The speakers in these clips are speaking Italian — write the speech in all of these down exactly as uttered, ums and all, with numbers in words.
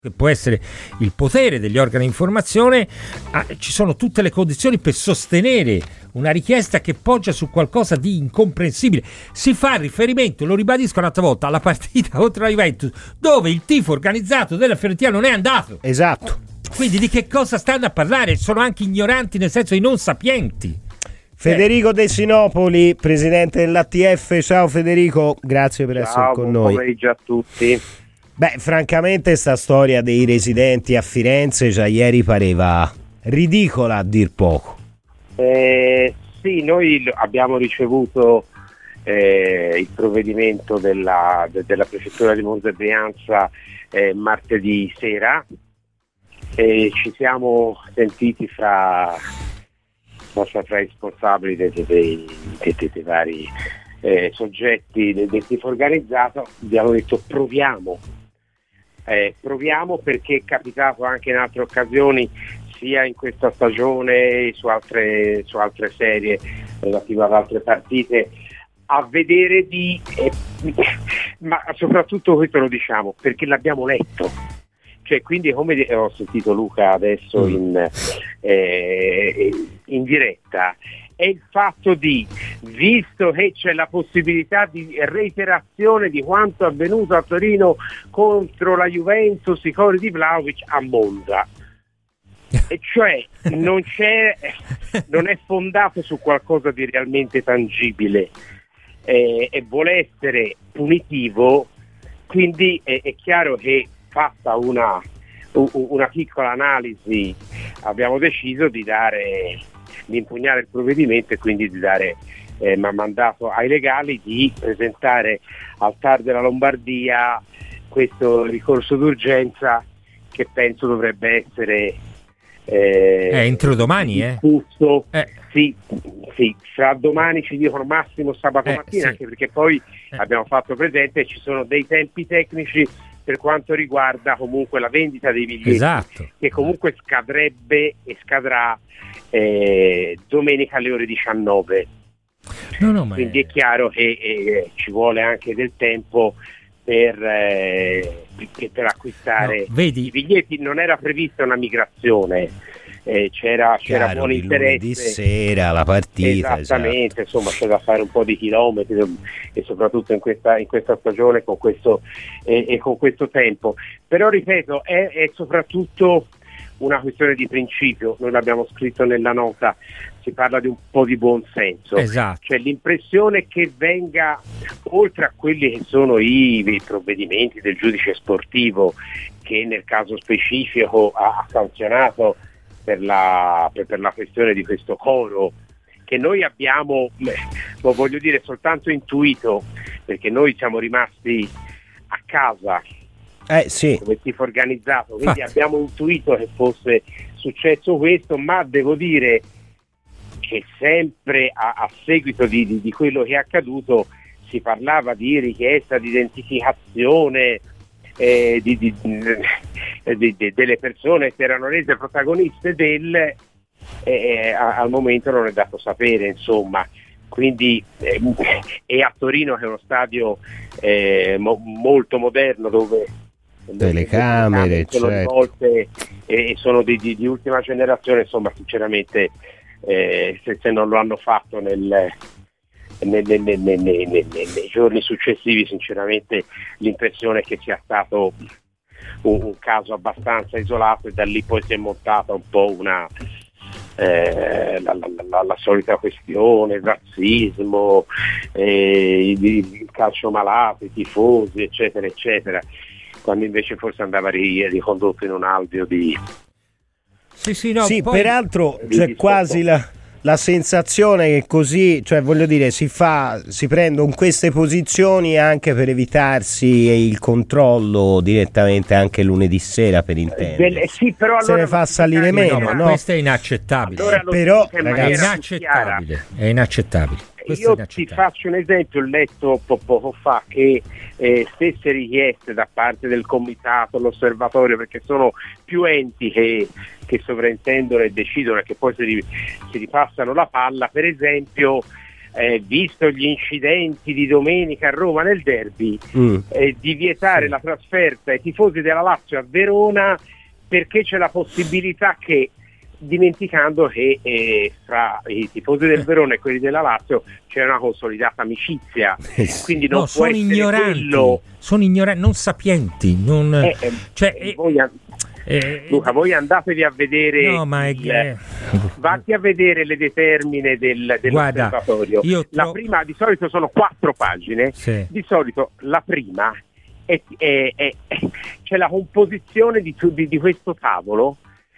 che può essere il potere degli organi di informazione, ah, ci sono tutte le condizioni per sostenere una richiesta che poggia su qualcosa di incomprensibile. Si fa riferimento, lo ribadisco un'altra volta, alla partita contro la Juventus, dove il tifo organizzato della Fiorentina non è andato. Esatto. Quindi di che cosa stanno a parlare? Sono anche ignoranti, nel senso di non sapienti. Federico De Sinopoli, presidente dell'A T F. Ciao Federico, grazie per Ciao, essere con buon noi. pomeriggio a tutti. Beh, francamente sta storia dei residenti a Firenze già ieri pareva ridicola a dir poco. Eh, sì, noi abbiamo ricevuto eh, il provvedimento della, de, della prefettura di Monza e Brianza eh, martedì sera e ci siamo sentiti fra, fra, fra i responsabili dei, dei, dei, dei, dei vari eh, soggetti del, del tifo organizzato. Abbiamo detto proviamo. Eh, proviamo perché è capitato anche in altre occasioni, sia in questa stagione su altre, su altre serie relative ad altre partite, a vedere di eh, ma soprattutto questo lo diciamo perché l'abbiamo letto, cioè quindi come ho sentito Luca adesso in, eh, in diretta, è il fatto di, visto che c'è la possibilità di reiterazione di quanto avvenuto a Torino contro la Juventus, i cori di Vlahovic a Monza, e cioè non c'è, non è fondato su qualcosa di realmente tangibile eh, e vuole essere punitivo, quindi è, è chiaro che fatta una, una piccola analisi abbiamo deciso di dare di impugnare il provvedimento e quindi di dare eh, mandato ai legali di presentare al T A R della Lombardia questo ricorso d'urgenza che penso dovrebbe essere eh, eh, entro domani discusso. eh. Sì, sì, fra domani ci dicono massimo sabato eh, mattina, sì. anche perché poi eh. abbiamo fatto presente che ci sono dei tempi tecnici per quanto riguarda comunque la vendita dei biglietti, esatto. che comunque scadrebbe e scadrà eh, domenica alle ore diciannove. No, no, ma quindi è... è chiaro che eh, ci vuole anche del tempo per, eh, per acquistare no, vedi... i biglietti. Non era prevista una migrazione, eh, c'era, c'era Chiaro, buon il lunedì interesse, sera la partita, esattamente, esatto. Insomma c'è da fare un po' di chilometri e soprattutto in questa, in questa stagione con questo, eh, e con questo tempo, però ripeto è, è soprattutto una questione di principio. Noi l'abbiamo scritto nella nota, si parla di un po' di buon senso, esatto. Cioè l'impressione che venga, oltre a quelli che sono i, i provvedimenti del giudice sportivo che nel caso specifico ha, ha sanzionato per la, per, per la questione di questo coro, che noi abbiamo, lo voglio dire, soltanto intuito, perché noi siamo rimasti a casa Eh sì. come tifo organizzato, quindi Fatti. abbiamo intuito che fosse successo questo, ma devo dire che sempre a, a seguito di, di, di quello che è accaduto si parlava di richiesta di identificazione eh, di, di, di, di, delle persone che erano rese protagoniste del eh, a, al momento non è dato sapere, insomma. Quindi eh, e a Torino, che è uno stadio eh, mo, molto moderno, dove telecamere sono certo. rivolte e sono di, di, di ultima generazione, insomma sinceramente eh, se, se non lo hanno fatto nel, nei, nei, nei, nei, nei, nei giorni successivi, sinceramente l'impressione è che sia stato un, un caso abbastanza isolato, e da lì poi si è montata un po' una Eh, la, la, la, la solita questione, il razzismo, eh, il, il calcio malato, i tifosi, eccetera, eccetera, quando invece forse andava ri, ricondotto in un alveo di... Sì, sì, no, sì poi... peraltro c'è quasi la, la sensazione che così, cioè voglio dire, si fa, si prendono queste posizioni anche per evitarsi il controllo direttamente anche lunedì sera, per intendere. Eh, sì, però se allora ne fa salire no, meno, ma no? questo è inaccettabile. Allora eh, però in è ragazzi, inaccettabile, è inaccettabile. Questo Io è ti inaccettabile. faccio un esempio, ho letto po- poco fa che eh, stesse richieste da parte del comitato, l'osservatorio, perché sono più enti che, che sovrintendono e decidono e che poi si, si ripassano la palla, per esempio eh, visto gli incidenti di domenica a Roma nel derby, mm. eh, di vietare sì. la trasferta ai tifosi della Lazio a Verona, perché c'è la possibilità che, dimenticando che eh, fra i tifosi del Verona e quelli della Lazio c'è una consolidata amicizia, quindi non no, può sono essere ignoranti, quello... sono ignoranti, non sapienti, non... Eh, eh, cioè, eh, voi an- eh, Luca, voi andatevi a vedere no, ma è... il, vatti a vedere le determine del, dell'osservatorio. Guarda, la tro... prima, di solito sono quattro pagine, sì. di solito la prima è, è, è, è, c'è la composizione di, di, di questo tavolo,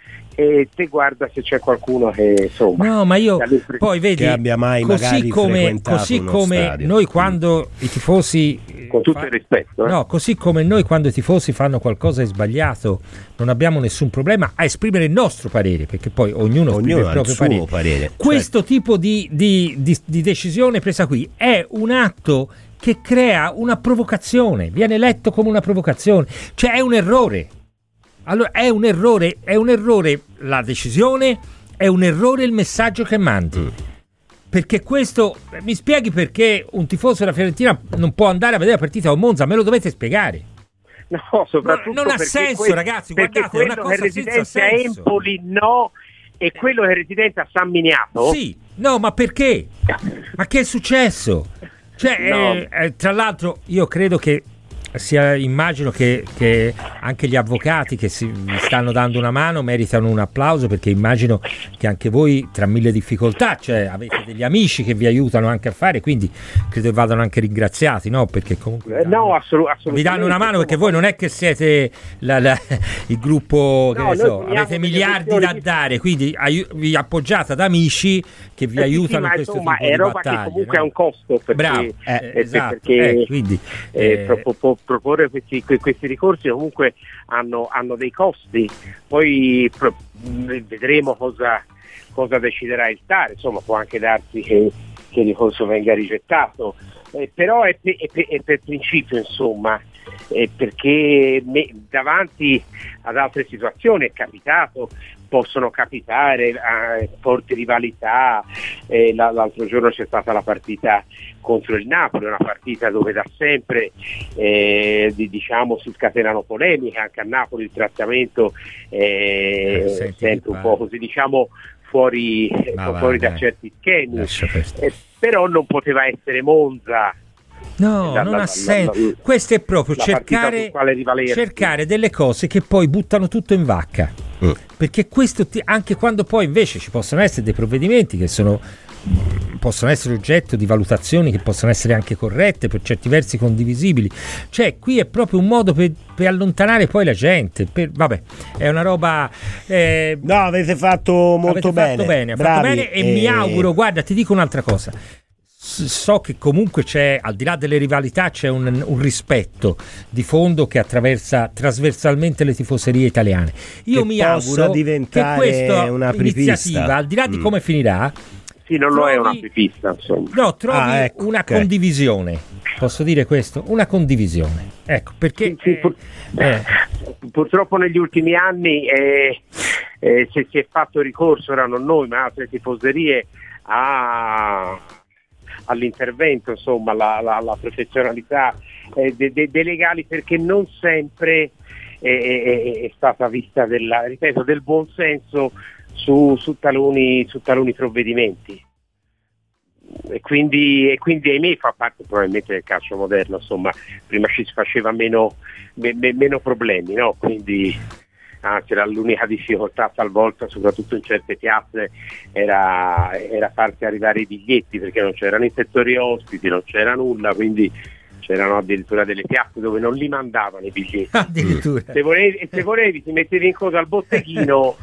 e te guarda se c'è qualcuno che insomma no ma io poi vedi che abbia mai così come, così come stadio. Noi quando i tifosi con tutto fa... il rispetto eh? no così come noi quando i tifosi fanno qualcosa di sbagliato non abbiamo nessun problema a esprimere il nostro parere, perché poi ognuno, ognuno esprime il proprio parere. parere Questo certo. tipo di, di, di, di decisione presa qui è un atto che crea una provocazione, viene letto come una provocazione, cioè è un errore. Allora è un errore, è un errore la decisione, è un errore il messaggio che mandi. Mm. Perché questo, mi spieghi perché un tifoso della Fiorentina non può andare a vedere la partita a Monza? Me lo dovete spiegare. No, soprattutto no, non ha senso, questo, ragazzi, perché guardate, è una quello che cosa residente a Empoli no, e quello che è residente a San Miniato. Sì, no, ma perché? Ma che è successo? Cioè, no. eh, eh, tra l'altro io credo che sia, immagino che, che anche gli avvocati che si vi stanno dando una mano meritano un applauso, perché immagino che anche voi tra mille difficoltà, cioè avete degli amici che vi aiutano anche a fare, quindi credo che vadano anche ringraziati, no? Perché comunque danno, no, assolu- assolutamente vi danno una mano, perché voi non è che siete la, la, il gruppo, che no, ne so, avete miliardi da dare, quindi ai, vi appoggiate ad amici che vi eh aiutano sì, in questo insomma, tipo è di roba battaglie, che comunque no? ha un costo, perché, bravo, eh, eh, esatto, perché eh, quindi eh, eh, pro, pro, proporre questi, questi ricorsi comunque hanno, hanno dei costi, poi pro, vedremo cosa, cosa deciderà il T A R, insomma può anche darsi che, che il ricorso venga rigettato, eh, però è, pe, è, pe, è per principio, insomma, eh, perché me, davanti ad altre situazioni è capitato, possono capitare eh, forti rivalità, eh, l'altro giorno c'è stata la partita contro il Napoli, una partita dove da sempre eh, di, diciamo si scatenano polemiche, anche a Napoli il trattamento eh, è eh, sempre un po' così, diciamo fuori, va, fuori va, da vai. certi schemi, eh, però non poteva essere Monza. No, la, non la, ha senso. Questo è proprio cercare, cercare delle cose che poi buttano tutto in vacca. Mm. Perché questo ti, anche quando poi invece ci possono essere dei provvedimenti che sono possono essere oggetto di valutazioni che possono essere anche corrette, per certi versi condivisibili, cioè qui è proprio un modo per, per allontanare poi la gente, per, vabbè, è una roba eh, no, avete fatto molto avete bene, fatto bene, bravi, fatto bene e, e mi auguro, guarda, ti dico un'altra cosa, so che comunque c'è, al di là delle rivalità, c'è un, un rispetto di fondo che attraversa trasversalmente le tifoserie italiane. Io che mi possa auguro diventare che questa una iniziativa, al di là di come mm. finirà, sì, non trovi, lo è una apripista, insomma. No, trovi ah, ecco, una okay. condivisione. Posso dire questo? Una condivisione. Ecco, perché sì, sì, pur, eh, purtroppo negli ultimi anni eh, eh, se si è fatto ricorso, ora non noi, ma altre tifoserie a all'intervento, insomma, la, la, la professionalità eh, dei de, de legali, perché non sempre eh, è stata vista della, ripeto, del buon senso su, su, taluni, su taluni provvedimenti, e quindi, e quindi ahimè fa parte probabilmente del calcio moderno, insomma, prima ci si faceva meno, me, me, meno problemi, no? Quindi anzi era l'unica difficoltà talvolta, soprattutto in certe piazze, era, era farsi arrivare i biglietti, perché non c'erano i settori ospiti, non c'era nulla, quindi c'erano addirittura delle piazze dove non li mandavano i biglietti. Addirittura. Se volevi, se volevi ti mettevi in coda al botteghino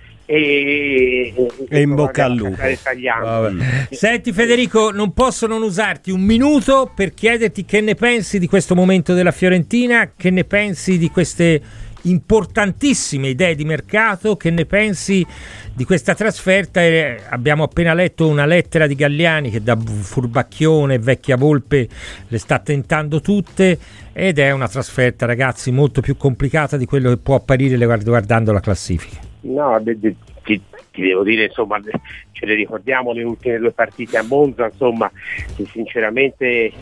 e, e, e in bocca al lupo. Senti Federico, non posso non usarti un minuto per chiederti che ne pensi di questo momento della Fiorentina, che ne pensi di queste importantissime idee di mercato, che ne pensi di questa trasferta. Eh, abbiamo appena letto una lettera di Galliani che da furbacchione vecchia volpe le sta tentando tutte, ed è una trasferta, ragazzi, molto più complicata di quello che può apparire guardando la classifica. No, de, de, ti, ti devo dire, insomma, ce le ricordiamo le ultime due partite a Monza, insomma, sinceramente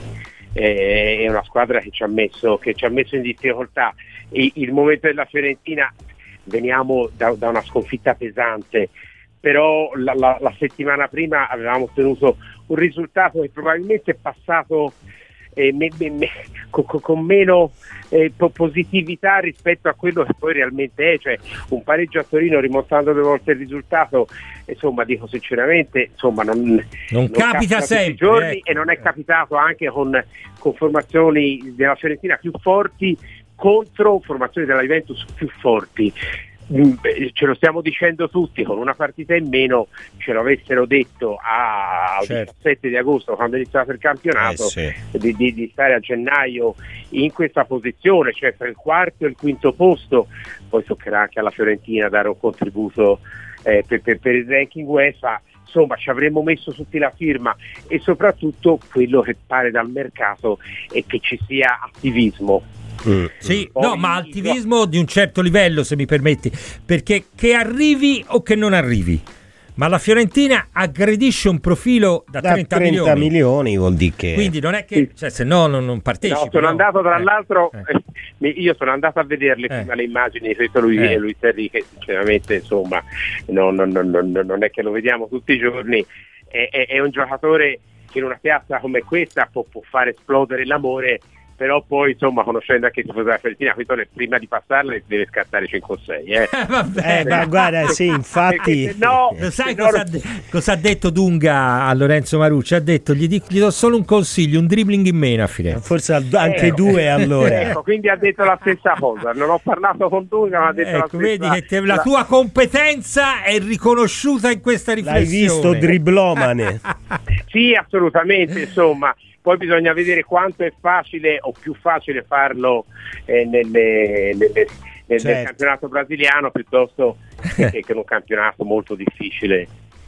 eh, è una squadra che ci ha messo, che ci ha messo in difficoltà. E il momento della Fiorentina, veniamo da, da una sconfitta pesante, però la, la, la settimana prima avevamo ottenuto un risultato che probabilmente è passato eh, me, me, me, con, con meno eh, positività rispetto a quello che poi realmente è, cioè un pareggio a Torino rimontando due volte il risultato, insomma, dico sinceramente, insomma, non, non, non capita, capita sempre tutti i giorni, ecco. E non è capitato anche con, con formazioni della Fiorentina più forti contro formazioni della Juventus più forti. Ce lo stiamo dicendo tutti, con una partita in meno ce lo avessero detto al certo. diciassette di agosto, quando è iniziato il campionato, eh sì. di, di, di stare a gennaio in questa posizione, cioè tra il quarto e il quinto posto. Poi toccherà anche alla Fiorentina dare un contributo eh, per, per, per il ranking UEFA. Insomma, ci avremmo messo tutti la firma, e soprattutto quello che pare dal mercato è che ci sia attivismo. Mm. Sì, no, ma attivismo di un certo livello, se mi permetti, perché che arrivi o che non arrivi, ma la Fiorentina aggredisce un profilo da, da trenta, trenta milioni. milioni vuol dire che, quindi non è che, cioè, se no non, non partecipi. No, sono no? andato tra eh, l'altro eh. io sono andato a vederle eh. prima le immagini di questo Luis, eh. Luis Enrique, sinceramente, insomma, no, no, no, no, non è che lo vediamo tutti i giorni, è, è, è un giocatore che in una piazza come questa può, può fare esplodere l'amore, però poi, insomma, conoscendo anche il tifoso della Fiorentina, prima di passarle deve scattare cinque o sei. Eh. eh, ma guarda, sì, infatti. No, lo sai no, cosa, no. cosa ha detto Dunga a Lorenzo Marucci? Ha detto: gli, dico, gli do solo un consiglio, un dribbling in meno a Firenze. Forse anche eh, due allora. Ecco, quindi ha detto la stessa cosa. Non ho parlato con Dunga, ma ha detto ecco, la stessa vedi che te, la, la tua competenza è riconosciuta in questa riflessione. L'hai visto driblomane? Sì, assolutamente, insomma. Poi bisogna vedere quanto è facile o più facile farlo eh, nelle, nelle, nel, certo. nel campionato brasiliano piuttosto che, che in un campionato molto difficile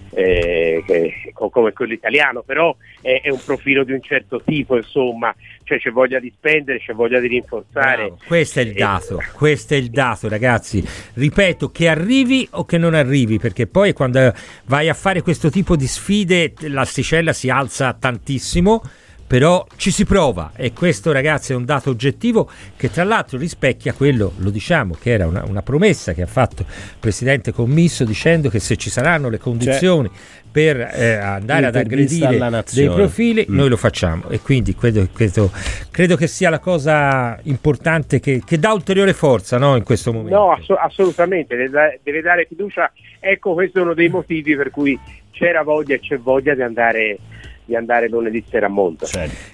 eh, che, come quello italiano, però è, è un profilo di un certo tipo, insomma, cioè c'è voglia di spendere, c'è voglia di rinforzare. Bravo, questo è il dato, e... questo è il dato, ragazzi. Ripeto, che arrivi o che non arrivi, perché poi quando vai a fare questo tipo di sfide l'asticella si alza tantissimo. Però ci si prova, e questo, ragazzi, è un dato oggettivo che tra l'altro rispecchia quello, lo diciamo, che era una, una promessa che ha fatto il presidente Commisso, dicendo che se ci saranno le condizioni cioè, per eh, andare ad aggredire dei profili mm. noi lo facciamo, e quindi credo, credo, credo che sia la cosa importante che, che dà ulteriore forza, no, in questo momento. No, ass- assolutamente, deve, deve dare fiducia. Ecco, questo è uno dei motivi per cui c'era voglia e c'è voglia di andare di andare lunedì sera a Monza. Certo.